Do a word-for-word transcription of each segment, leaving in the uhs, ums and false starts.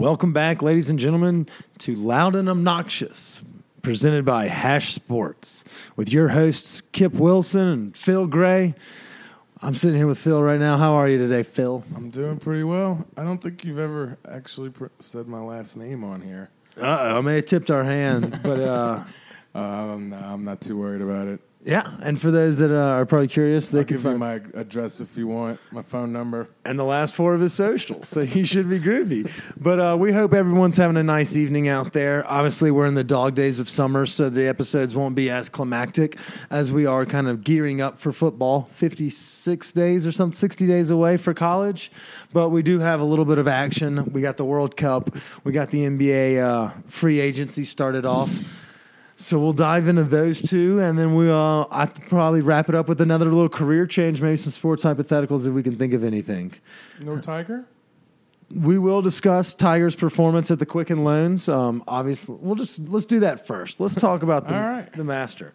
Welcome back, ladies and gentlemen, to Loud and Obnoxious, presented by Hash Sports, with your hosts, Kip Wilson and Phil Gray. I'm sitting here with Phil right now. How are you today, Phil? I'm doing pretty well. I don't think you've ever actually pr- said my last name on here. Uh-oh, I may have tipped our hand, but... Uh, um, no, I'm not too worried about it. Yeah, and for those that uh, are probably curious, they I'll can give find you my address if you want, my phone number. And the last four of his socials, so he should be groovy. But uh, we hope everyone's having a nice evening out there. Obviously, we're in the dog days of summer, so the episodes won't be as climactic as we are kind of gearing up for football. fifty-six days or something, sixty days away for college. But we do have a little bit of action. We got the World Cup. We got the N B A uh, free agency started off. So we'll dive into those two, and then we'll uh, I'll probably wrap it up with another little career change, maybe some sports hypotheticals if we can think of anything. No Tiger? We will discuss Tiger's performance at the Quicken Loans. Um, obviously, we'll just let's do that first. Let's talk about the, All right. the Master.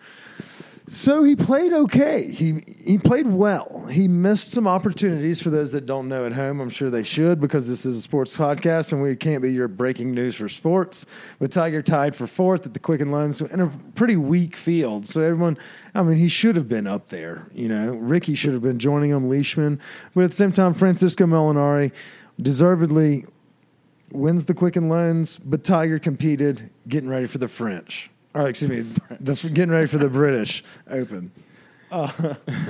So he played okay. He he played well. He missed some opportunities. For those that don't know at home, I'm sure they should, because this is a sports podcast and we can't be your breaking news for sports. But Tiger tied for fourth at the Quicken Loans in a pretty weak field. So everyone, I mean, he should have been up there. You know, Ricky should have been joining him, Leishman. But at the same time, Francisco Molinari deservedly wins the Quicken Loans, but Tiger competed getting ready for the French. Or excuse me, the, getting ready for the British Open. Uh,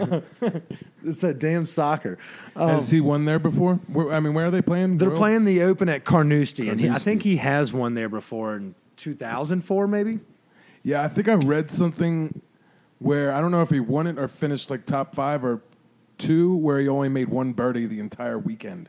it's that damn soccer. Um, Has he won there before? Where, I mean, where are they playing? They're World? playing the Open at Carnoustie, and he, I Carnoustie. think he has won there before in two thousand four, maybe. Yeah, I think I read something where, I don't know if he won it or finished like top five or two, where he only made one birdie the entire weekend.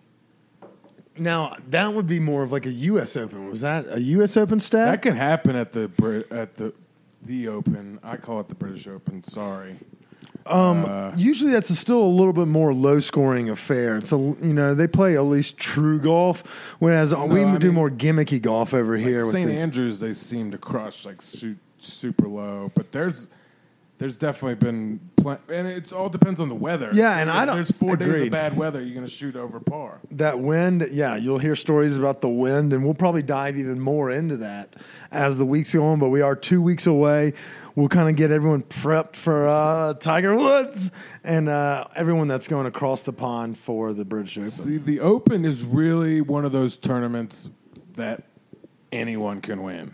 Now that would be more of like a U S Open. Was that a U S Open stat? That could happen at the Brit- at the the Open. I call it the British Open. Sorry. Um, Uh, usually that's a still a little bit more low scoring affair. It's a, you know, they play at least true golf, whereas we I do mean, more gimmicky golf over like here. with Saint the- Andrews, they seem to crush like su- super low, but there's there's definitely been pl- and it all depends on the weather. Yeah, and If I don't- There's four days agreed. of bad weather, you're going to shoot over par. That wind, yeah, you'll hear stories about the wind, and we'll probably dive even more into that as the weeks go on. But we are two weeks away. We'll kind of get everyone prepped for uh, Tiger Woods and uh, everyone that's going across the pond for the British Open. See, the Open is really one of those tournaments that anyone can win.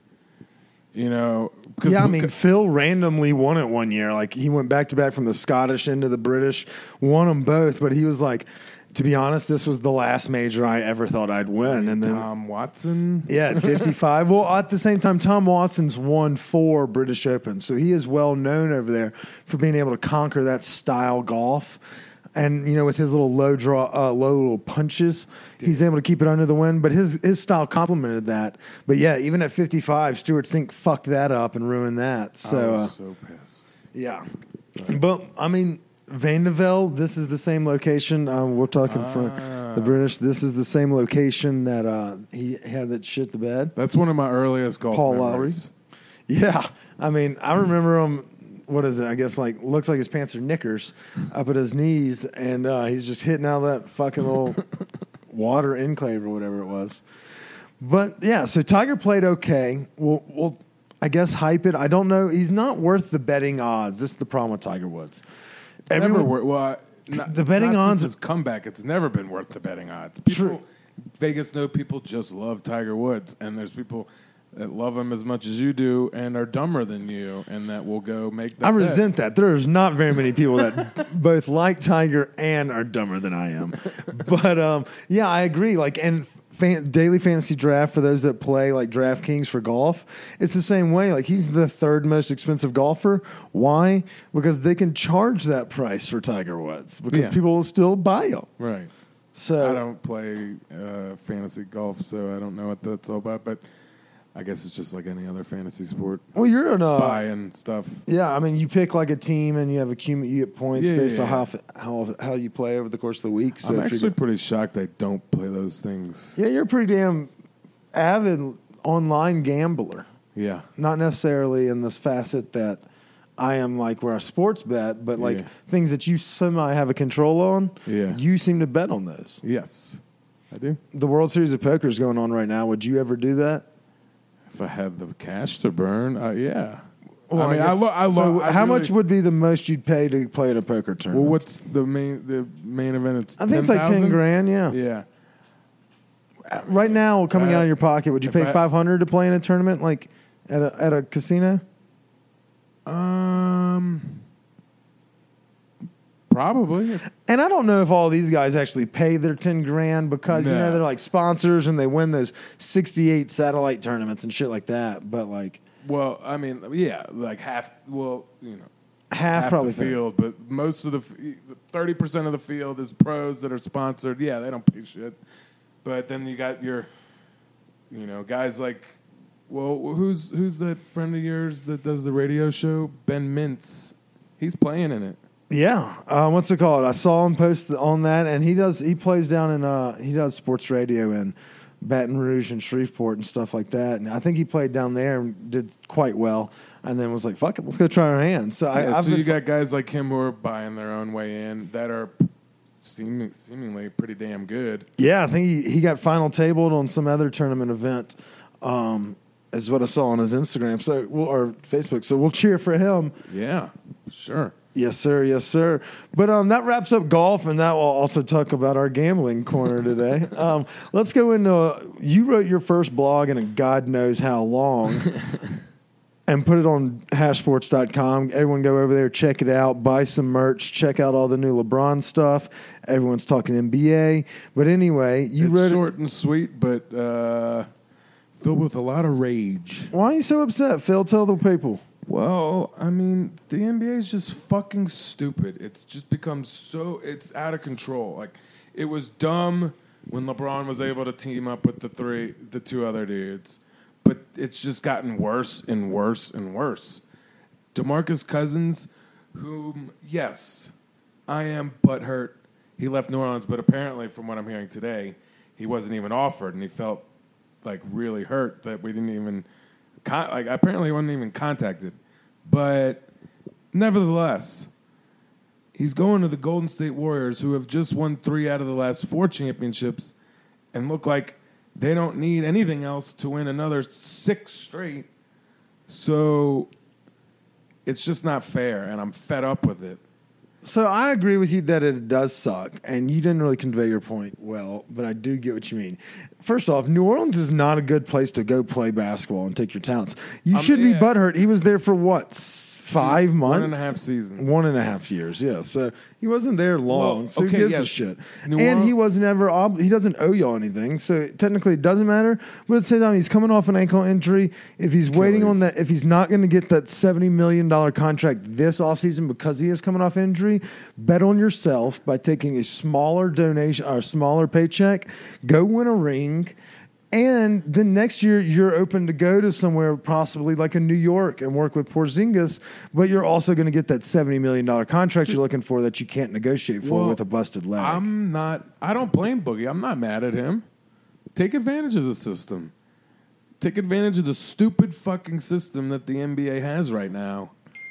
You know, 'cause Yeah, I we mean, c- Phil randomly won it one year. Like, he went back to back from the Scottish into the British, won them both. But he was like, to be honest, this was the last major I ever thought I'd win. And then, Tom Watson. yeah, at fifty-five. Well, at the same time, Tom Watson's won four British Opens, so he is well known over there for being able to conquer that style golf. And, you know, with his little low draw, uh, low little punches, he's able to keep it under the wind. But his his style complemented that. But yeah, even at fifty-five, Stuart Sink fucked that up and ruined that. I So was uh, so pissed. yeah, but I mean, Vandevelde, this is the same location. Um, we're talking for Ah. the British. This is the same location that uh, he had that shit to bed. That's one of my earliest golf Paul memories. Yeah, I mean, I remember him. What is it? I guess like looks like his pants are knickers up at his knees, and uh, he's just hitting out that fucking little water enclave or whatever it was. But yeah, so Tiger played okay. We'll, we'll I guess hype it. I don't know. He's not worth the betting odds. This is the problem with Tiger Woods. It's never Everyone- wor- well, I- not, The betting not odds- since his comeback. It's never been worth the betting odds. People, True. Vegas know people just love Tiger Woods, and there's people that love him as much as you do and are dumber than you, and that will go make. The I bet. resent that. There's not very many people that both like Tiger and are dumber than I am. But um, yeah, I agree. Like, and fan, daily fantasy draft for those that play like DraftKings for golf, it's the same way. Like, he's the third most expensive golfer. Why? Because they can charge that price for Tiger Woods because Yeah. people will still buy him. Right. So I don't play uh, fantasy golf, so I don't know what that's all about. But I guess it's just like any other fantasy sport. well, you're in a Buying stuff. yeah. I mean, you pick like a team and you have a cum- you get points Yeah, based yeah, on how how how you play over the course of the week. So I'm if you're- actually pretty shocked I don't play those things. Yeah, you're a pretty damn avid online gambler. Yeah. Not necessarily in this facet that I am like where I sports bet, but like Yeah. things that you semi have a control on. Yeah. You seem to bet on those. Yes. I do. The World Series of Poker is going on right now. Would you ever do that? If I had the cash to burn, uh, yeah. Well, I mean, I, guess- lo- I so love. how much would be the most you'd pay to play at a poker tournament? Well, what's the main the main event? It's I think it's like ten ten thousand? grand. Yeah. Yeah. Right now, coming I- out of your pocket, would you if pay I- five hundred to play in a tournament like at a at a casino? Um. Probably. And I don't know if all these guys actually pay their ten grand because you know No. they're like sponsors and they win those sixty-eight satellite tournaments and shit like that. But like Well, I mean, yeah, like half. Well, you know, half, half probably the pay. field, but most of the thirty percent of the field is pros that are sponsored. Yeah, they don't pay shit. But then you got your, you know, guys like, well, who's who's that friend of yours that does the radio show? Ben Mintz. He's playing in it. Yeah, uh, what's it called? I saw him post on that, and he does. He plays down in. Uh, he does sports radio in Baton Rouge and Shreveport and stuff like that. And I think he played down there and did quite well. And then was like, "Fuck it, let's go try our hands." So I, Yeah, I've so been you got guys like him who are buying their own way in that are seeming, seemingly pretty damn good. Yeah, I think he, he got final tabled on some other tournament event, um, is what I saw on his Instagram so we'll, or Facebook. So we'll cheer for him. Yeah, sure. Yes, sir. Yes, sir. But um, that wraps up golf, and that will also talk about our gambling corner today. um, let's go into uh, you wrote your first blog in a God knows how long. And put it on hash sports dot com. Everyone go over there, check it out, buy some merch, check out all the new LeBron stuff. Everyone's talking N B A. But anyway, you it's wrote short and sweet, but uh, filled with a lot of rage. Why are you so upset, Phil? Tell the people. Well, I mean, the N B A is just fucking stupid. It's just become so, it's out of control. Like, it was dumb when LeBron was able to team up with the three, the two other dudes. But it's just gotten worse and worse and worse. DeMarcus Cousins, whom, yes, I am butthurt. He left New Orleans, but apparently, from what I'm hearing today, he wasn't even offered, and he felt like really hurt that we didn't even, con- like apparently he wasn't even contacted. But nevertheless, he's going to the Golden State Warriors, who have just won three out of the last four championships, and look like they don't need anything else to win another six straight. So it's just not fair, and I'm fed up with it. So I agree with you that it does suck, and you didn't really convey your point well, but I do get what you mean. First off, New Orleans is not a good place to go play basketball and take your talents. You Um, should yeah. be butthurt. He was there for what, s- five months? One and a half seasons. One and a half years, yeah. So he wasn't there long, Well, so who okay, gives a yes. shit? New and Orleans- he was never, ob- he doesn't owe y'all anything, so technically it doesn't matter. But at the same time, he's coming off an ankle injury. If he's waiting on Achilles. that, if he's not going to get that seventy million dollars contract this offseason because he is coming off injury, bet on yourself by taking a smaller donation or a smaller paycheck, go win a ring, and then next year you're open to go to somewhere possibly like in New York and work with Porzingis, but you're also going to get that seventy million dollars contract you're looking for that you can't negotiate for Well, with a busted leg. I'm not, I don't blame Boogie. I'm not mad at him. Take advantage of the system. Take advantage of the stupid fucking system that the N B A has right now,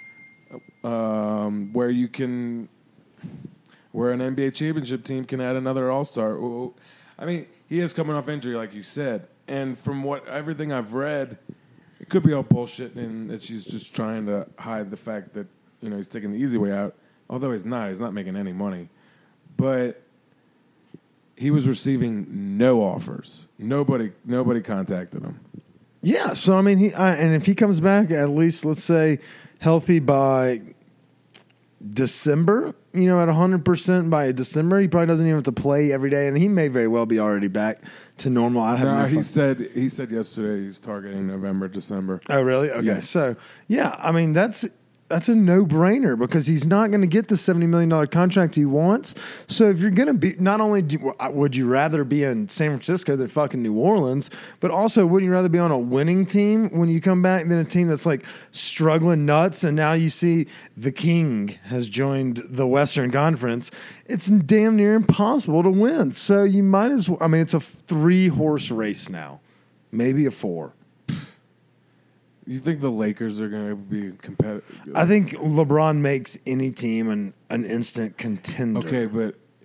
um, where you can, where an N B A championship team can add another All-Star. Well, I mean, he is coming off injury, like you said, and from what everything I've read, it could be all bullshit, and that she's just trying to hide the fact that you know he's taking the easy way out. Although he's not, he's not making any money, but he was receiving no offers. Nobody, nobody contacted him. Yeah, so I mean, he uh, and if he comes back at least, let's say, healthy by December, you know, at one hundred percent by December, he probably doesn't even have to play every day, and he may very well be already back to normal. I'd have No, no he fun- said he said yesterday he's targeting November, December. Oh, really? Okay. Yeah. So, yeah, I mean, that's that's a no-brainer because he's not going to get the seventy million dollars contract he wants. So if you're going to be, not only do, would you rather be in San Francisco than fucking New Orleans, but also wouldn't you rather be on a winning team when you come back than a team that's like struggling nuts and now you see the King has joined the Western Conference. It's damn near impossible to win. So you might as well, I mean, it's a three-horse race now, maybe a four. You think the Lakers are going to be competitive? I think LeBron makes any team an, an instant contender. Okay, but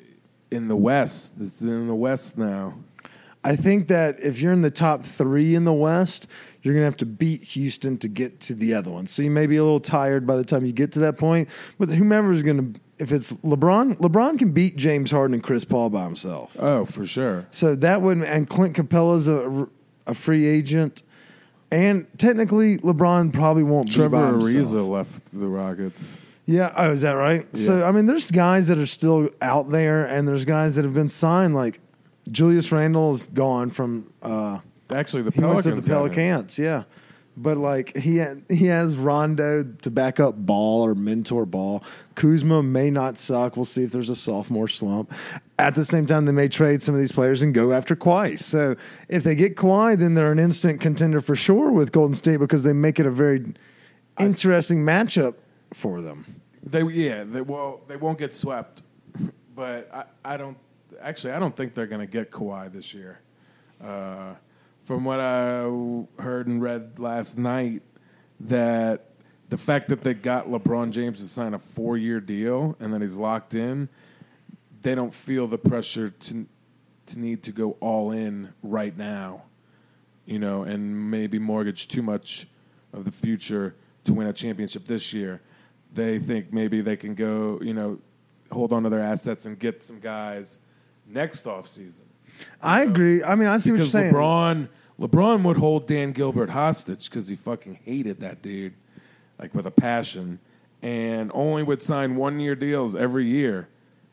in the West. It's in the West now. I think that if you're in the top three in the West, you're going to have to beat Houston to get to the other one. So you may be a little tired by the time you get to that point. But whomever is going to, if it's LeBron, LeBron can beat James Harden and Chris Paul by himself. Oh, for sure. So that wouldn't, and Clint Capella's a, a free agent. And technically, LeBron probably won't Trevor be by himself. Ariza left the Rockets. Yeah. Oh, is that right? Yeah. So, I mean, there's guys that are still out there, and there's guys that have been signed. Like Julius Randle is gone from. Uh, Actually, the he went Pelicans. to the Pelicans, yeah. But like he ha- he has Rondo to back up Ball or mentor Ball. Kuzma may not suck. We'll see if there's a sophomore slump. At the same time, they may trade some of these players and go after Kawhi. So if they get Kawhi, then they're an instant contender for sure with Golden State because they make it a very interesting matchup for them. They yeah, they well they won't get swept, but I, I don't actually I don't think they're going to get Kawhi this year. Uh, from what I heard and read last night, that the fact that they got LeBron James to sign a four-year deal and that he's locked in, they don't feel the pressure to to need to go all in right now, you know, and maybe mortgage too much of the future to win a championship this year. They think maybe they can go, you know, hold on to their assets and get some guys next offseason. I know? agree. I mean, I see because what you're saying. LeBron, LeBron would hold Dan Gilbert hostage because he fucking hated that dude, like with a passion, and only would sign one-year deals every year.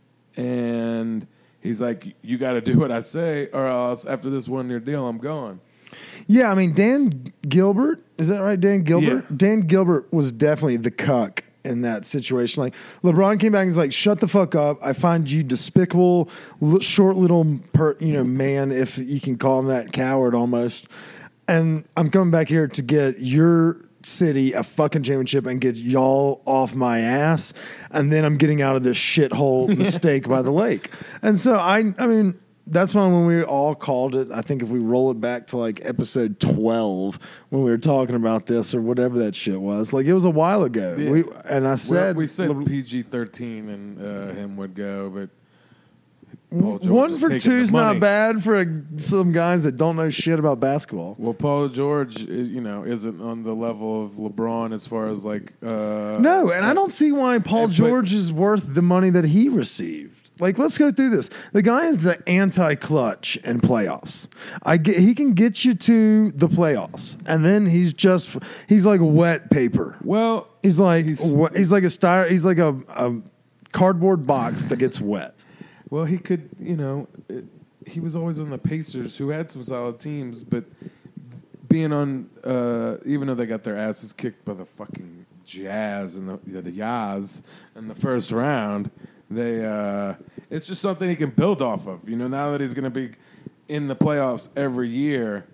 And he's like, you got to do what I say, or else after this one-year deal, I'm gone. Yeah, I mean, Dan Gilbert, is that right, Dan Gilbert? Yeah. Dan Gilbert was definitely the cuck in that situation. Like, LeBron came back and was like, shut the fuck up. I find you despicable, li- short little, per, you know, man, if you can call him that, coward almost. And I'm coming back here to get your city a fucking championship and get y'all off my ass. And then I'm getting out of this shithole mistake by the lake. And so, I, I mean... That's why when we all called it, I think if we roll it back to like episode twelve when we were talking about this or whatever that shit was, like it was a while ago. Yeah. We, and I said, we, we said Le- P G thirteen and uh, him would go, but Paul George one is for taking the two's not money. bad for a, some guys that don't know shit about basketball. Well, Paul George, is, you know, isn't on the level of LeBron as far as like. Uh, No, and I don't see why Paul but- George is worth the money that he received. Like, let's go through this. The guy is the anti-clutch in playoffs. I get, he can get you to the playoffs, and then he's just he's like wet paper. Well, He's like He's- he's, he's like a styro, he's like a, a cardboard box that gets wet. well, he could, you know, it, he was always on the Pacers, who had some solid teams, but being on, uh, even though they got their asses kicked by the fucking Jazz and the yeah, the Yaz in the first round. They, uh, it's just something he can build off of. You know, now that he's going to be in the playoffs every year.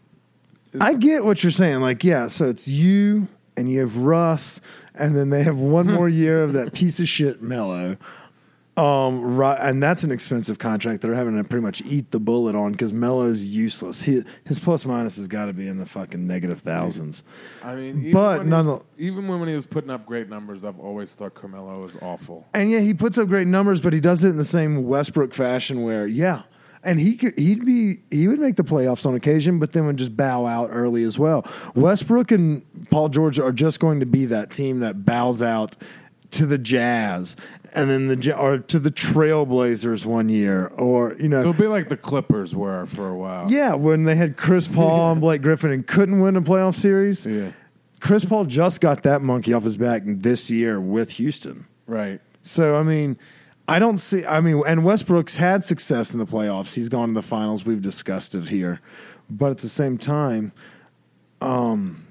I get what you're saying. Like, yeah, so it's you and you have Russ, and then they have one more year of that piece of shit Melo. Um, right, and that's an expensive contract. They're having to pretty much eat the bullet on because Melo's useless. He, his plus minus has got to be in the fucking negative thousands. I mean, even But when, none he of- was, even when he was putting up great numbers, I've always thought Carmelo was awful. And yeah, he puts up great numbers, but he does it in the same Westbrook fashion where, yeah, and he could, he'd be he would make the playoffs on occasion, but then would just bow out early as well. Westbrook and Paul George are just going to be that team that bows out to the Jazz, and then the Ja- or to the Trailblazers one year, or you know, It'll be like the Clippers were for a while. yeah, when they had Chris Paul and Blake Griffin and couldn't win a playoff series. Yeah. Chris Paul just got that monkey off his back this year with Houston. Right. So, I mean, I don't see, I mean, and Westbrook's had success in the playoffs. He's gone to the finals. We've discussed it here. But at the same time, um,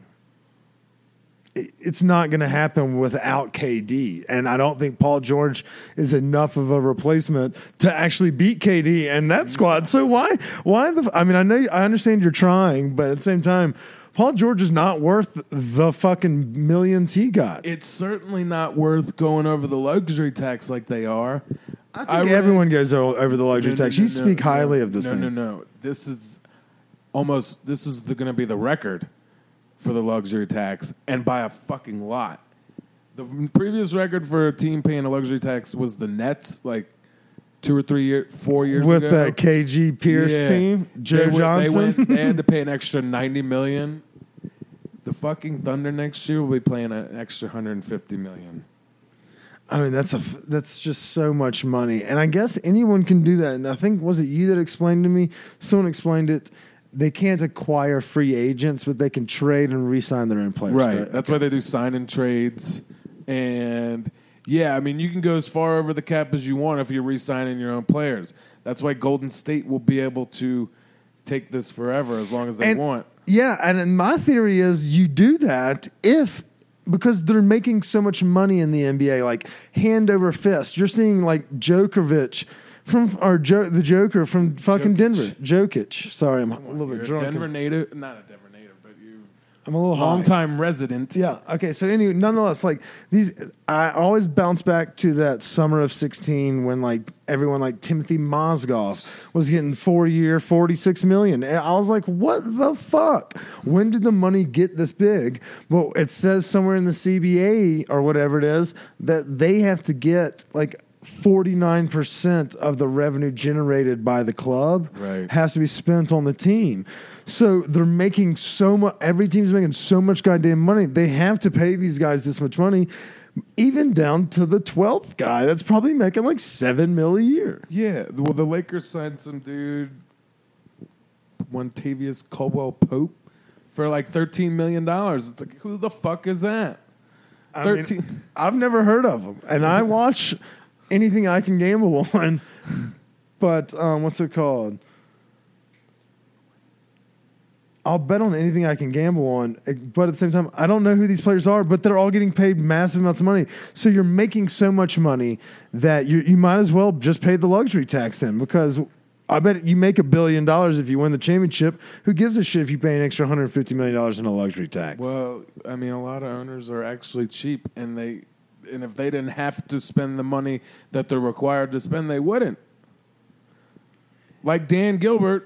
it, it's not going to happen without K D. And I don't think Paul George is enough of a replacement to actually beat K D and that squad. So why, why the, I mean, I know, I understand you're trying, but at the same time, Paul George is not worth the fucking millions he got. It's certainly not worth going over the luxury tax like they are. I think everyone goes o- over the luxury No, no, tax. no, You no, speak highly no, of this no, thing. No, no, no. This is almost, this is going to be the record for the luxury tax, and by a fucking lot. The previous record for a team paying a luxury tax was the Nets, like two or three years, four years with ago. that K G Pierce Yeah. team, Joe they, were- Johnson. They, went, they had to pay an extra ninety million. The fucking Thunder next year will be paying an extra one hundred fifty million. I mean, that's a f- that's just so much money, and I guess anyone can do that. And I think was it you that explained to me? Someone explained it. They can't acquire free agents, but they can trade and re-sign their own players. Right. Right. That's why they do sign and trades. And yeah, I mean, you can go as far over the cap as you want if you're re-signing your own players. That's why Golden State will be able to take this forever as long as they And- want. Yeah, and, and my theory is you do that if because they're making so much money in the N B A, like hand over fist. You're seeing like Djokovic from or jo- the Joker from fucking Jokic. Denver, Jokic. Sorry, I'm a little You're bit a drunk. Denver native, not a Denver native, but you I'm a little high. long-time resident. Yeah. Okay. So anyway, nonetheless, like these, I always bounce back to that summer of sixteen when like everyone like Timothy Mozgov was getting four year, forty-six million. And I was like, what the fuck? When did the money get this big? Well, it says somewhere in the C B A or whatever it is that they have to get like forty-nine percent of the revenue generated by the club Right. has to be spent on the team. So they're making so much, every team's making so much goddamn money. They have to pay these guys this much money, even down to the twelfth guy that's probably making like seven mil a year. Yeah, well, the Lakers signed some dude, one Tavius Caldwell Pope, for like thirteen million dollars. It's like, who the fuck is that? I mean, thirteen. I've never heard of them, and I watch anything I can gamble on. But um, what's it called? I'll bet on anything I can gamble on, but at the same time, I don't know who these players are, but they're all getting paid massive amounts of money. So you're making so much money that you you might as well just pay the luxury tax then, because I bet you make a billion dollars if you win the championship. Who gives a shit if you pay an extra one hundred fifty million dollars in a luxury tax? Well, I mean, a lot of owners are actually cheap, and they, and if they didn't have to spend the money that they're required to spend, they wouldn't. Like Dan Gilbert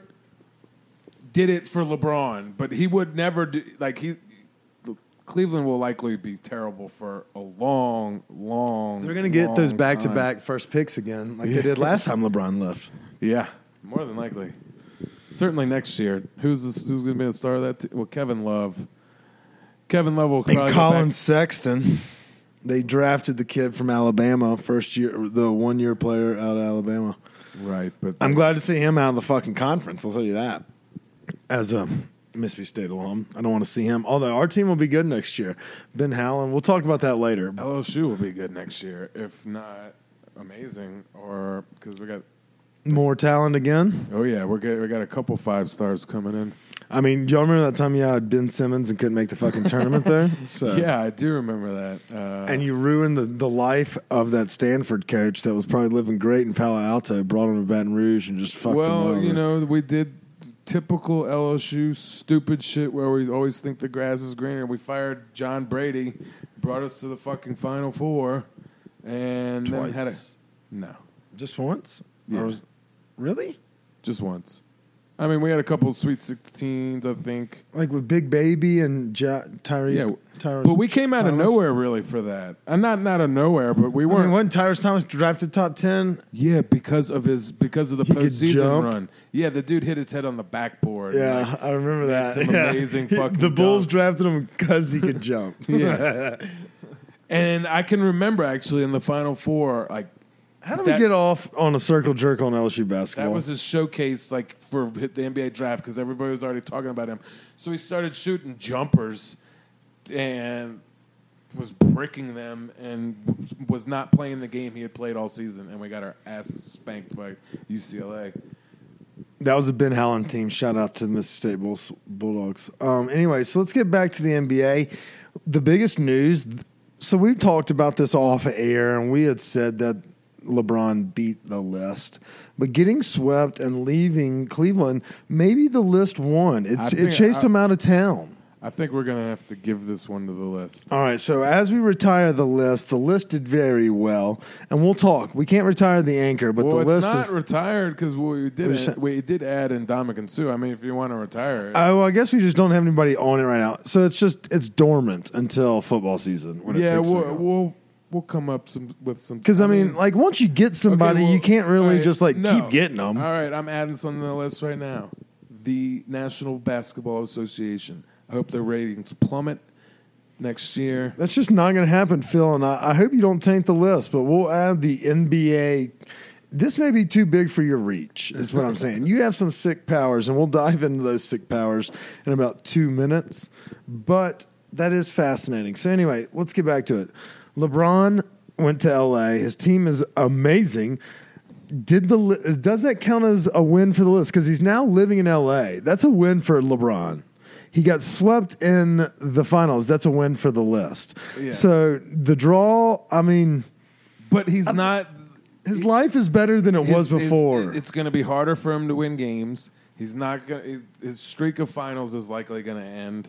did it for LeBron, but he would never do. Like he, Cleveland will likely be terrible for a long, long. They're going to get those long back-to-back first picks again, like Yeah. they did last time LeBron left. time. Yeah, more than likely. Certainly next year. Who's this, who's going to be the star of that? T- well, Kevin Love. Kevin Love will probably And go Colin back- Sexton. They drafted the kid from Alabama, first year, the one-year player out of Alabama. Right, but I'm glad to see him out of the fucking conference. I'll tell you that. As a Mississippi State alum, I don't want to see him. Although our team will be good next year. Ben Howland. We'll talk about that later. L S U will be good next year, if not amazing, or because we got. More talent again. Oh yeah, we're get, we got a couple five stars coming in. I mean, y'all remember that time you had Ben Simmons and couldn't make the fucking tournament there? So. Yeah, I do remember that. Uh, And you ruined the, the life of that Stanford coach that was probably living great in Palo Alto, brought him to Baton Rouge and just fucked him well, over. you know, we did typical L S U stupid shit where we always think the grass is greener. We fired John Brady, brought us to the fucking Final Four, and Twice. then had a no, Just once? Yeah. Or was, really? just once. I mean, we had a couple of Sweet Sixteens, I think. Like with Big Baby and ja- Tyrese? Yeah, Tyrese but we came out of Thomas? nowhere really for that. And not not out of nowhere, but we I weren't. mean, wasn't Tyrese Thomas drafted top ten? Yeah, because of his because of the He could postseason jump. run. Yeah, the dude hit his head on the backboard. Yeah, Like, I remember made that. some Yeah. amazing He- fucking The Bulls dunks. drafted him because he could jump. Yeah. And I can remember actually in the Final Four, like How did That- we get off on a circle jerk on L S U that basketball? was his showcase, like for the N B A draft, because everybody was already talking about him. So he started shooting jumpers and was bricking them and was- was not playing the game he had played all season, and we got our asses spanked by U C L A. That was the Ben Howland team. Shout out to the Mississippi State Bulls, Bulldogs. Um, anyway, so let's get back to the N B A. The biggest news. So we talked about this off air, and we had said that LeBron beat the list. But getting swept and leaving Cleveland, maybe the list won. It, I it think chased I- him out of town. I think we're going to have to give this one to the list. All right, so as we retire the list, the list did very well, and we'll talk. We can't retire the anchor, but well, the it's list not is. retired because we did We just- add, we did add in Dominic Sue. I mean, if you want to retire it. Oh, well, I guess we just don't have anybody on it right now. So it's just it's dormant until football season. When it yeah, picks back we'll, up. we'll we'll come up some with some. Because I mean, like once you get somebody, okay, well, you can't really right, just like no. keep getting them. All right, I'm adding something to the list right now. The National Basketball Association. I hope their ratings plummet next year. That's just not going to happen, Phil. And I, I hope you don't taint the list, but we'll add the N B A. This may be too big for your reach, is what I'm saying. You have some sick powers, and we'll dive into those sick powers in about two minutes. But that is fascinating. So anyway, let's get back to it. LeBron went to L A. His team is amazing. Did the does that count as a win for the list? Because he's now living in L A. That's a win for LeBron. He got swept in the finals. That's a win for the list. Yeah. So the draw, I mean, but he's I'm, not. His life is better than it his, was before. His, it's going to be harder for him to win games. He's not going. His, his streak of finals is likely going to end.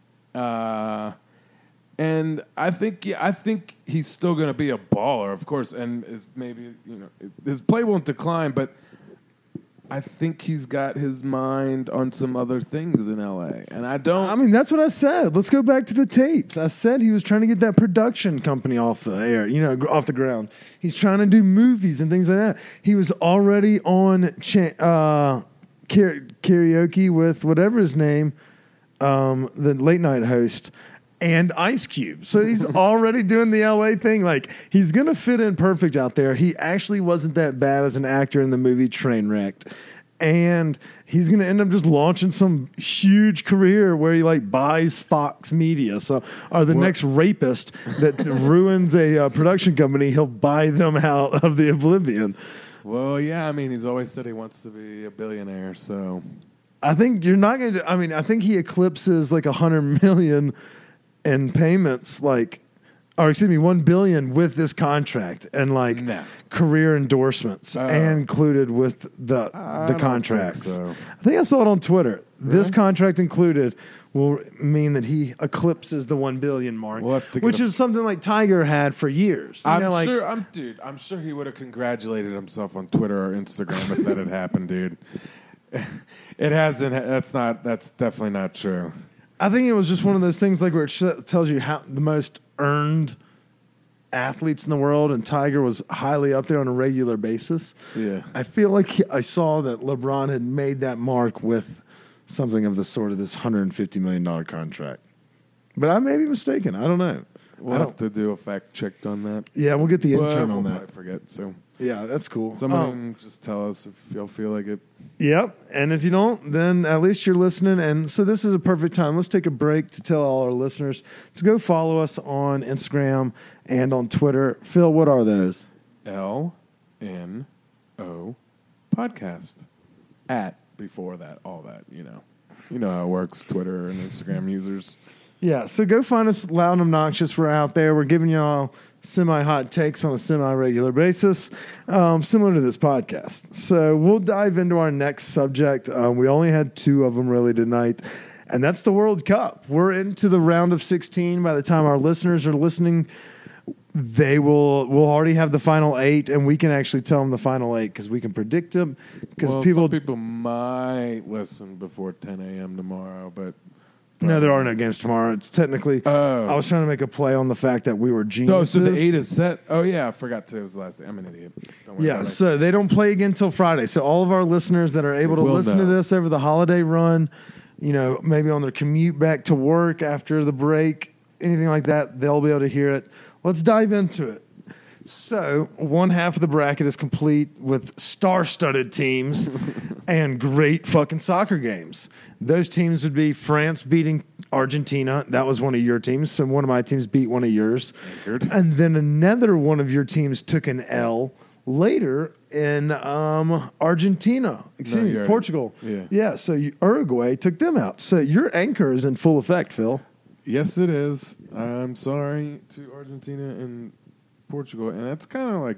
Uh, and I think yeah, I think he's still going to be a baller, of course, and is maybe you know his play won't decline, but I think he's got his mind on some other things in L A, and I don't. I mean, that's what I said. Let's go back to the tapes. I said he was trying to get that production company off the air, you know, off the ground. He's trying to do movies and things like that. He was already on cha- uh, karaoke with whatever his name, um, the late night host, and Ice Cube. So he's already doing the L A thing. Like, he's going to fit in perfect out there. He actually wasn't that bad as an actor in the movie Trainwrecked. And he's going to end up just launching some huge career where he, like, buys Fox Media. So, or the What? next rapist that ruins a uh, production company, he'll buy them out of the oblivion. Well, yeah, I mean, he's always said he wants to be a billionaire, so. I think you're not going to, I mean, I think he eclipses like a hundred million in payments, like, or excuse me, one billion with this contract and like No. career endorsements Uh, included with the I the don't contracts. think so. I think I saw it on Twitter. This Really? contract included will mean that he eclipses the one billion mark, We'll have to get which a- is something like Tiger had for years. You I'm know, like, sure, I'm dude. I'm sure he would have congratulated himself on Twitter or Instagram if that had happened, dude. It hasn't. That's not. That's definitely not true. I think it was just one of those things like where it sh- tells you how the most earned athletes in the world, and Tiger was highly up there on a regular basis. Yeah. I feel like he, I saw that LeBron had made that mark with something of the sort of this one hundred fifty million dollars contract. But I may be mistaken. I don't know. We'll I have don't, to do a fact check on that. yeah, we'll get the But intern we'll on probably that. forget. So Yeah, that's cool. someone Um, just tell us if you'll feel like it. Yep. And if you don't, then at least you're listening. And so this is a perfect time. Let's take a break to tell all our listeners to go follow us on Instagram and on Twitter. Phil, what are those? L N O podcast at before that all that you know you know how it works. Twitter and Instagram users. Yeah, so go find us loud and obnoxious. We're out there. We're giving y'all semi-hot takes on a semi-regular basis, um, similar to this podcast. So we'll dive into our next subject. Um, we only had two of them really tonight, and that's the World Cup. We're into the round of sixteen. By the time our listeners are listening, they will will already have the final eight, and we can actually tell them the final eight because we can predict them. Because Well, people, some people might listen before ten a.m. tomorrow, but no, there are no games tomorrow. It's technically. Oh. I was trying to make a play on the fact that we were geniuses. Oh, so the eight is set. Oh yeah, I forgot today was the last day. I'm an idiot. Don't worry Yeah, about it. so they don't play again until Friday. So all of our listeners that are able to will listen to know. this over the holiday run, you know, maybe on their commute back to work after the break, anything like that, they'll be able to hear it. Let's dive into it. So one half of the bracket is complete with star-studded teams and great fucking soccer games. Those teams would be France beating Argentina. That was one of your teams. So one of my teams beat one of yours. Anchored. And then another one of your teams took an L later in um, Argentina. Excuse No, me, you already- Portugal. yeah. Yeah, so you, Uruguay took them out. So your anchor is in full effect, Phil. Yes, it is. I'm sorry to Argentina and Portugal, and that's kind of like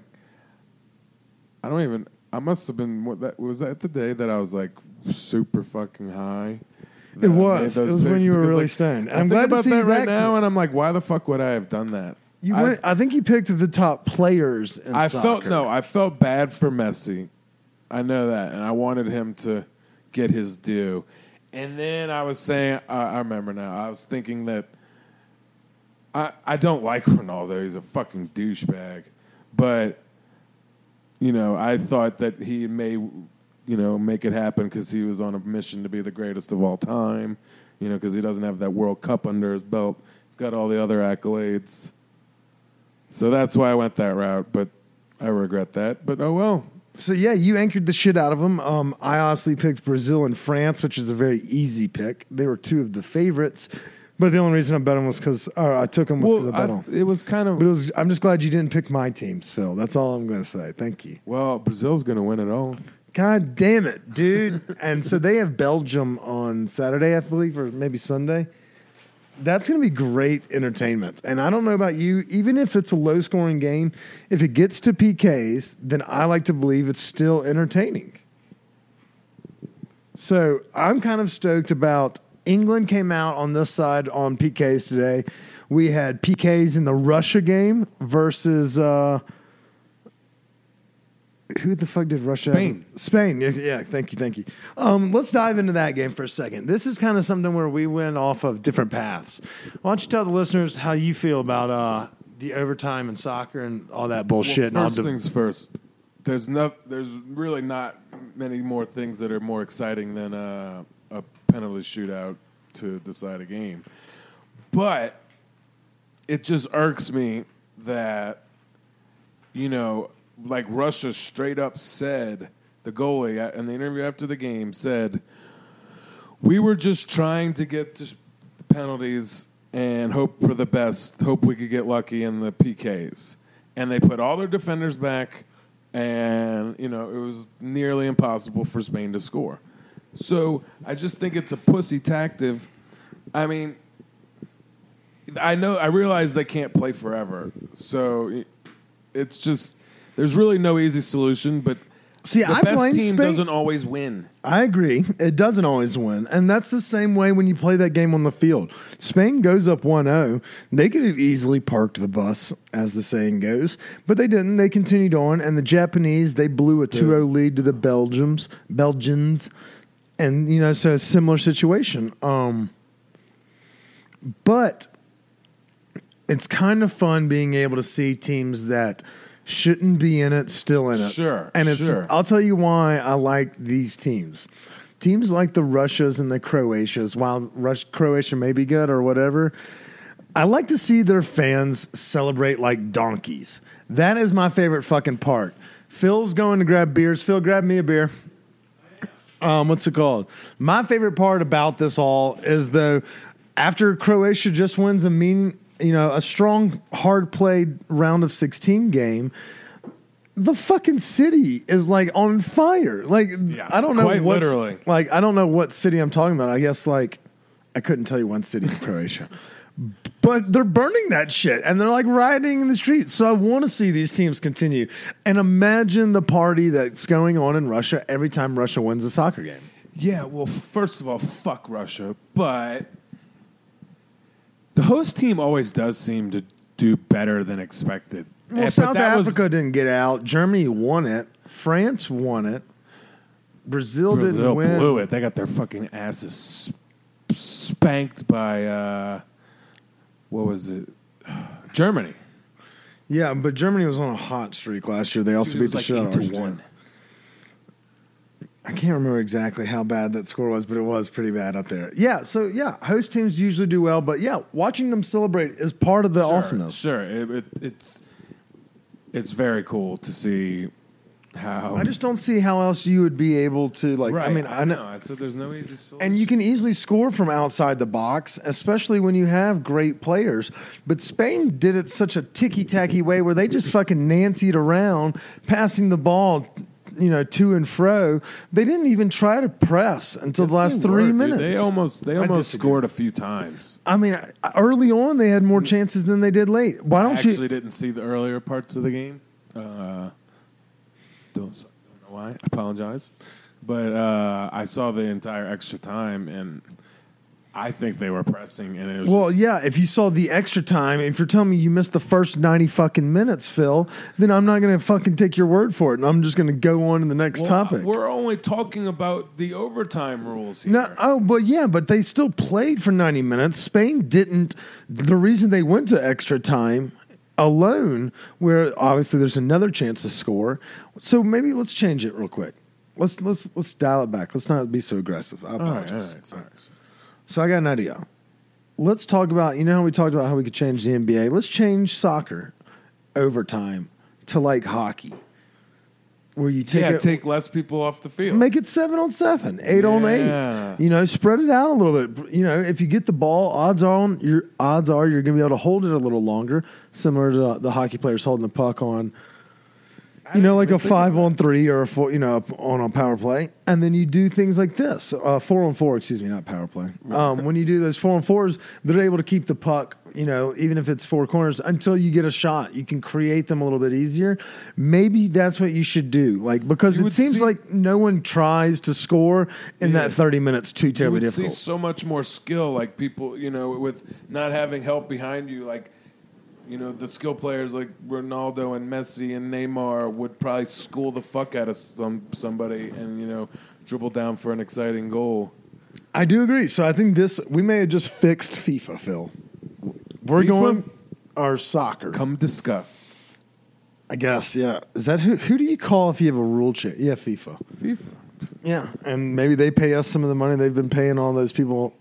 I don't even. I must have been. What that was that the day that I was like super fucking high. that It I was. made It those was when picks you were because, really like, stoned. I I'm think glad to about see that you right back to now, it. and I'm like, why the fuck would I have done that? You I, went, I think you picked the top players in I soccer. felt no. I felt bad for Messi. I know that, and I wanted him to get his due. And then I was saying, I, I remember now. I was thinking that I, I don't like Ronaldo. He's a fucking douchebag. But, you know, I thought that he may, you know, make it happen because he was on a mission to be the greatest of all time. You know, because he doesn't have that World Cup under his belt. He's got all the other accolades. So that's why I went that route. But I regret that. But oh well. So, yeah, you anchored the shit out of them. Um, I honestly picked Brazil and France, which is a very easy pick. They were two of the favorites. But the only reason I bet them was because I took them was because well, I bet I, them. it was kind of. But it was, I'm just glad you didn't pick my teams, Phil. That's all I'm going to say. Thank you. Well, Brazil's going to win it all. God damn it, dude. And so they have Belgium on Saturday, I believe, or maybe Sunday. That's going to be great entertainment. And I don't know about you, even if it's a low-scoring game, if it gets to P Ks, then I like to believe it's still entertaining. So I'm kind of stoked about England came out on this side on P Ks today. We had P Ks in the Russia game versus... Uh, Who the fuck did Russia Spain. have? Spain. Yeah, yeah, thank you, thank you. Um, let's dive into that game for a second. This is kind of something where we went off of different paths. Why don't you tell the listeners how you feel about uh, the overtime in soccer and all that bullshit? Well, and first all the- things first. There's no, There's really not many more things that are more exciting than a, a penalty shootout to decide a game. But it just irks me that, you know, like Russia straight up said, the goalie in the interview after the game said, we were just trying to get to the penalties and hope for the best, hope we could get lucky in the P Ks. And they put all their defenders back, and, you know, it was nearly impossible for Spain to score. So I just think it's a pussy tactic. I mean, I know, I realize they can't play forever. So it's just... There's really no easy solution, but See, the I best blame team Spain. doesn't always win. I agree. It doesn't always win. And that's the same way when you play that game on the field. Spain goes up one oh. They could have easily parked the bus, as the saying goes. But they didn't. They continued on. And the Japanese, they blew a two oh lead to the Belgians. Belgians. And, you know, so a similar situation. Um, but it's kind of fun being able to see teams that shouldn't be in it, still in it. Sure, and it's, sure. I'll tell you why I like these teams. Teams like the Russias and the Croatias, while Rush, Croatia may be good or whatever, I like to see their fans celebrate like donkeys. That is my favorite fucking part. Phil's going to grab beers. Phil, grab me a beer. Um, what's it called? My favorite part about this all is, though, after Croatia just wins a mean... you know, a strong, hard-played round of sixteen game, the fucking city is, like, on fire. Like, Yeah, I don't know quite what's- literally. Like, I don't know what city I'm talking about. I guess, like, I couldn't tell you one city in Croatia. But they're burning that shit, and they're, like, rioting in the streets. So I want to see these teams continue. And imagine the party that's going on in Russia every time Russia wins a soccer game. Yeah, well, first of all, fuck Russia. But the host team always does seem to do better than expected. Well, And- but South that was- Africa didn't get out. Germany won it. France won it. Brazil, Brazil didn't win. blew it. They got their fucking asses sp- spanked by, uh, what was it? Germany. Yeah, but Germany was on a hot streak last year. They also Dude, it beat was the like shit out eight of to Argentina. one. I can't remember exactly how bad that score was, but it was pretty bad up there. Yeah, so yeah, host teams usually do well, but yeah, watching them celebrate is part of the Sure, awesomeness. Sure, it, it, it's it's very cool to see how. I just don't see how else you would be able to like. right. I mean, I know. I said there's no easy solution. And you can easily score from outside the box, especially when you have great players. But Spain did it such a ticky-tacky way where they just fucking Nancy'd around, passing the ball, you know, to and fro. They didn't even try to press until the last They three were, dude. minutes. They almost they I almost disagree. scored a few times. I mean, early on they had more chances than they did late. Why I don't actually you? didn't see the earlier parts of the game. Uh, don't, don't know why. I apologize, but uh, I saw the entire extra time, and I think they were pressing, and it was Well, just, yeah, if you saw the extra time, if you're telling me you missed the first ninety fucking minutes, Phil, then I'm not going to fucking take your word for it, and I'm just going to go on to the next well, topic. We're only talking about the overtime rules here. No, oh, but yeah, but they still played for ninety minutes. Spain didn't. The reason they went to extra time alone, where obviously there's another chance to score. So maybe let's change it real quick. Let's let's let's dial it back. Let's not be so aggressive. I all right, all apologize. right, sorry. So I got an idea. Let's talk about, you know how we talked about how we could change the N B A? Let's change soccer overtime to like hockey, where you take yeah, it, take less people off the field. make it seven on seven, eight on Yeah. eight. You know, spread it out a little bit. You know, if you get the ball, odds on your odds are you're going to be able to hold it a little longer, similar to the hockey players holding the puck on. You know, like a five on three or a four, you know, on a power play. And then you do things like this. Uh, four on four, excuse me, not power play. Um, when you do those four on fours, they're able to keep the puck, you know, even if it's four corners, until you get a shot. You can create them a little bit easier. Maybe that's what you should do. Like, because You it would seems see- like no one tries to score in Yeah. that thirty minutes too You terribly would difficult. see so much more skill, like people, you know, with not having help behind you, like, you know, the skill players like Ronaldo and Messi and Neymar would probably school the fuck out of some somebody and, you know, dribble down for an exciting goal. I do agree. So I think this, we may have just fixed FIFA, Phil. We're FIFA? going our soccer. Come discuss. I guess, yeah. Is that who? Who do you call if you have a rule change? Yeah, FIFA. FIFA. Yeah, and maybe they pay us some of the money they've been paying all those people.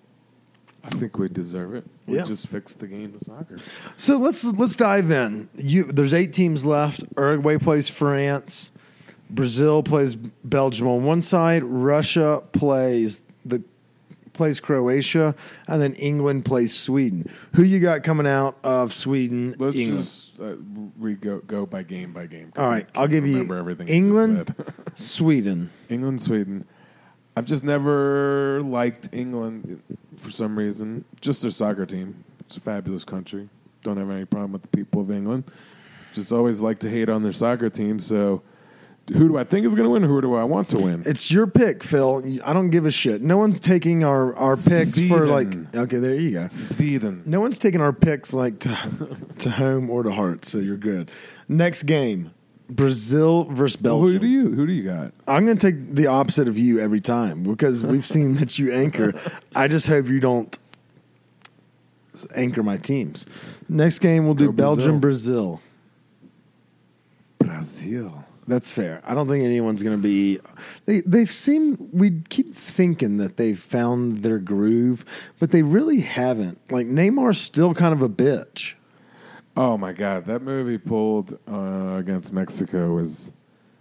I think we deserve it. We Yeah. just fixed the game of soccer. So let's let's dive in. You, there's eight teams left. Uruguay plays France. Brazil plays Belgium on one side. Russia plays the plays Croatia, and then England plays Sweden. Who you got coming out of Sweden? Let's England. just uh, re go, go by game by game. 'cause All I right, can't I'll give you remember everything you England, just said. Sweden. England, Sweden. I've just never liked England for some reason. Just their soccer team. It's a fabulous country. Don't have any problem with the people of England. Just always like to hate on their soccer team. So, who do I think is going to win? Who do I want to win? It's your pick, Phil. I don't give a shit. No one's taking our, our picks for like. Sweden. Okay, there you go. Sweden. No one's taking our picks like to to home or to heart, so you're good. Next game, Brazil versus Belgium. Who do you? Who do you got? I'm going to take the opposite of you every time because we've seen that you anchor. I just hope you don't anchor my teams. Next game, we'll do Go Brazil. Belgium, Brazil. Brazil. That's fair. I don't think anyone's going to be. They they've seemed. We keep thinking that they've found their groove, but they really haven't. Like Neymar's still kind of a bitch. Oh my God, that movie pulled uh, against Mexico was.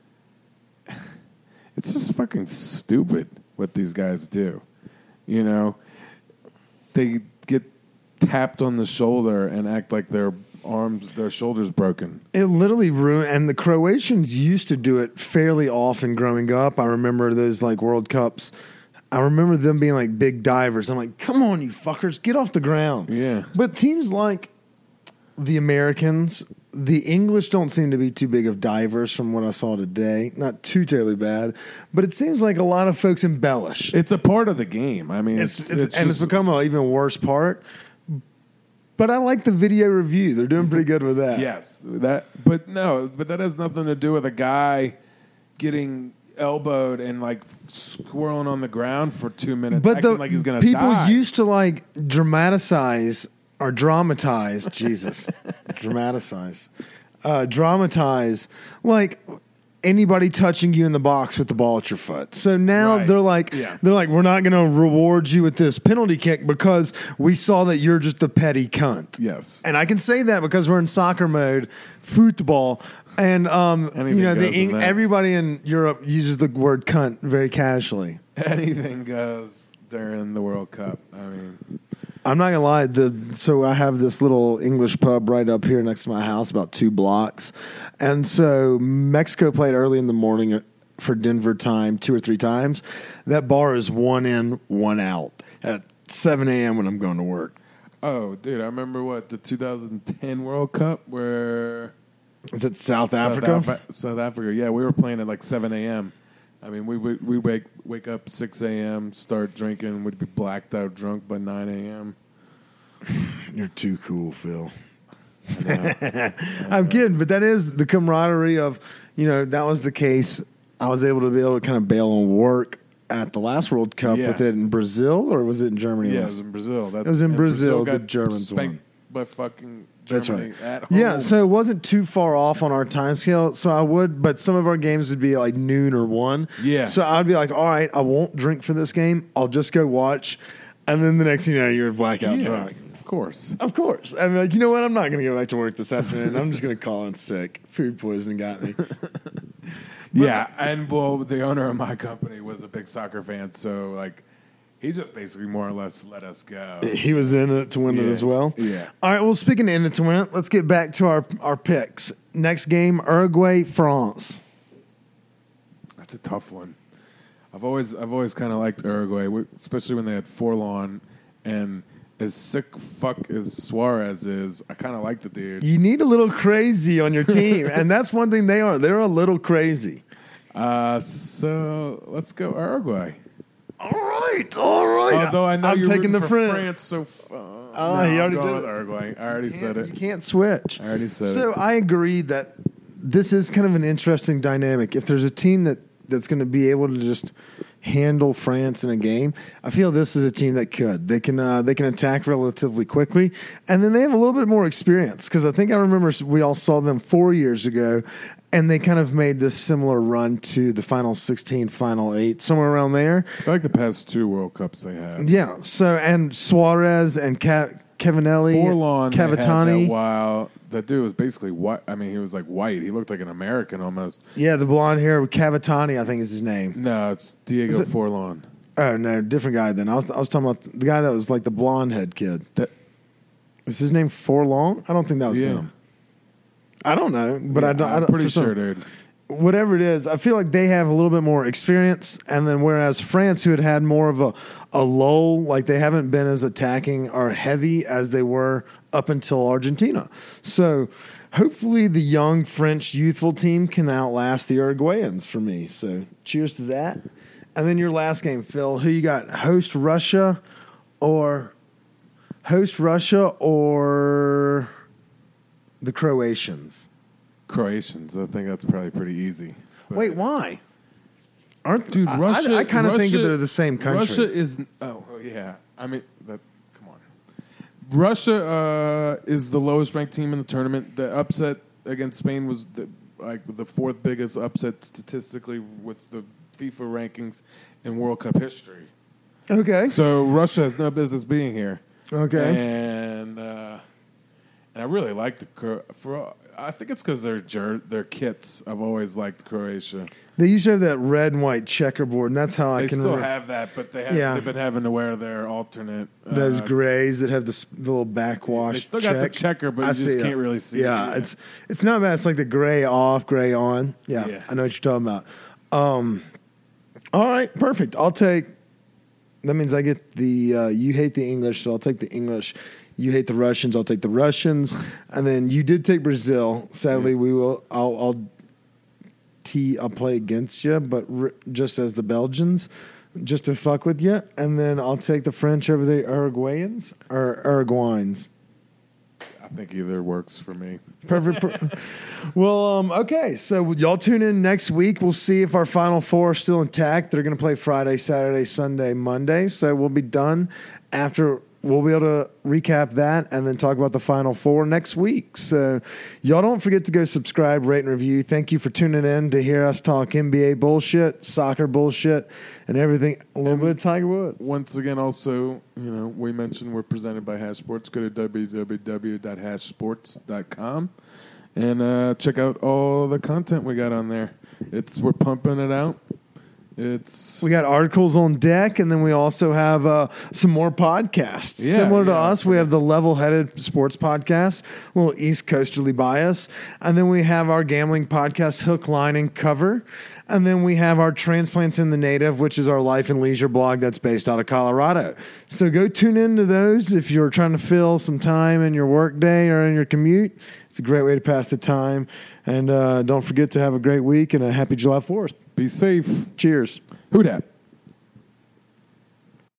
It's just fucking stupid what these guys do. You know, they get tapped on the shoulder and act like their arms, their shoulders broken. It literally ruined. And the Croatians used to do it fairly often growing up. I remember those like World Cups. I remember them being like big divers. I'm like, come on, you fuckers, get off the ground. Yeah. But teams like the Americans, the English don't seem to be too big of divers from what I saw today. Not too terribly bad, but it seems like a lot of folks embellish. It's a part of the game. I mean, It's, it's, it's, it's and just, it's become an even worse part. But I like the video review. They're doing pretty good with that. yes, that. But no, but that has nothing to do with a guy getting elbowed and like squirreling on the ground for two minutes, But acting the like he's going to people die. used to like dramatize or dramatize, Jesus, dramatize, uh, dramatize like anybody touching you in the box with the ball at your foot. So now Right. they're like, Yeah. they're like, we're not going to reward you with this penalty kick because we saw that you're just a petty cunt. Yes. And I can say that because we're in soccer mode, football, and um, Anything you know, the goes in Eng- that. everybody in Europe uses the word cunt very casually. Anything goes during the World Cup. I mean, I'm not gonna lie. The so I have this little English pub right up here next to my house, about two blocks, and so Mexico played early in the morning for Denver time, two or three times. That bar is one in, one out at seven a.m. when I'm going to work. oh, dude, I remember what the two thousand ten World Cup where Is it South Africa? South, Af- South Africa. Yeah, we were playing at like seven a.m. I mean, we we we wake wake up six a.m., start drinking, we'd be blacked out drunk by nine a.m. You're too cool, Phil. I know. I I'm know. kidding, but that is the camaraderie of, you know, that was the case. I was able to be able to kind of bail on work at the last World Cup Yeah. with it in Brazil, or was it in Germany? Yeah, it was in Brazil. That, It was in and Brazil, the got Germans spanked won. by fucking That's Germany right. at home. Yeah, so it wasn't too far off on our time scale. So I would, but some of our games would be like noon or one. Yeah. So I'd be like, all right, I won't drink for this game. I'll just go watch. And then the next thing you know, you're blackout yeah, drunk. of course. Of course. I'm like, you know what? I'm not going to go back to work this afternoon. I'm just going to call in sick. Food poisoning got me. Yeah, and well, the owner of my company was a big soccer fan, so like he just basically more or less let us go. He was in it to win it Yeah. as well. Yeah. All right. Well, speaking of in it to win it, let's get back to our, our picks. Next game, Uruguay, France. That's a tough one. I've always I've always kind of liked Uruguay, especially when they had Forlán, and as sick fuck as Suarez is, I kind of like the dude. You need a little crazy on your team, and that's one thing they are. They're a little crazy. Uh, so let's go Uruguay. All right, all right. Although I know I'm you're taking rooting the for Fran- France, so uh, Oh, no, he I'm already going did with it. Uruguay. I already said You it. can't switch. I already said So it. I agree that this is kind of an interesting dynamic. If there's a team that, that's going to be able to just handle France in a game, I feel this is a team that could. They can uh, they can attack relatively quickly, and then they have a little bit more experience because I think I remember we all saw them four years ago, and they kind of made this similar run to the Final sixteen, Final eight, somewhere around there. I feel like the past two World Cups they had. Yeah. So and Suarez and Ca- Cavanelli, Forlán, they had Cavatani. that while that dude was basically white. I mean, he was like white. He looked like an American almost. Yeah, the blonde hair, Cavatani, I think is his name. No, it's Diego Is it- Forlán. Oh no, different guy. Then I was I was talking about the guy that was like the blonde head kid. That Is his name Forlong? I don't think that was Yeah. him. I don't know, but yeah, I don't. I I'm don't, pretty for some- sure, dude. Whatever it is, I feel like they have a little bit more experience, and then whereas France, who had had more of a a lull, like they haven't been as attacking or heavy as they were up until Argentina. So hopefully, the young French youthful team can outlast the Uruguayans for me. So cheers to that. And then your last game, Phil. Who you got? Host Russia or host Russia or the Croatians? Croatians. I think that's probably pretty easy. But- Wait, why? Aren't dude, I- Russia? I, I kind of think that Russia- they're the same country. Russia is. Oh, oh, yeah. I mean, that. Come on. Russia uh, is the lowest ranked team in the tournament. The upset against Spain was the, like the fourth biggest upset statistically with the FIFA rankings in World Cup history. Okay. So Russia has no business being here. Okay. And uh, and I really like the Cro- for. I think it's because their jer- their kits. I've always liked Croatia. They usually have that red and white checkerboard, and that's how I They can still remember have that, but they have, Yeah. they've been having to wear their alternate. those uh, grays that have the, s- the little backwash. They still got the check. checker, but I you just see it. can't really see it. Yeah, Yeah. it's it's not bad. It's like the gray off, gray on. Yeah, Yeah. I know what you're talking about. Um, all right, perfect. I'll take. That means I get the. Uh, you hate the English, so I'll take the English. You hate the Russians. I'll take the Russians, and then you did take Brazil. Sadly, Yeah. we will. I'll. I'll T, I'll play against you, but r- just as the Belgians, just to fuck with you, and then I'll take the French over the Uruguayans or Uruguayans. I think either works for me. Perfect. per- well, um, okay. So y'all tune in next week. We'll see if our Final Four are still intact. They're going to play Friday, Saturday, Sunday, Monday. So we'll be done after. We'll be able to recap that and then talk about the Final Four next week. So y'all don't forget to go subscribe, rate, and review. Thank you for tuning in to hear us talk N B A bullshit, soccer bullshit, and everything. A little And bit of Tiger Woods. Once again, also, you know, we mentioned we're presented by Hash Sports. Go to w w w dot hash sports dot com and uh, check out all the content we got on there. It's we're pumping it out. It's We got articles on deck, and then we also have uh, some more podcasts. Yeah, Similar to yeah. us, we have the Level Headed Sports Podcast, a little East Coasterly bias. And then we have our gambling podcast, Hook, Line, and Cover. And then we have our Transplants in the Native, which is our life and leisure blog that's based out of Colorado. So go tune into those if you're trying to fill some time in your work day or in your commute. It's a great way to pass the time. And uh, don't forget to have a great week and a happy July fourth. Be safe. Cheers. Who dat?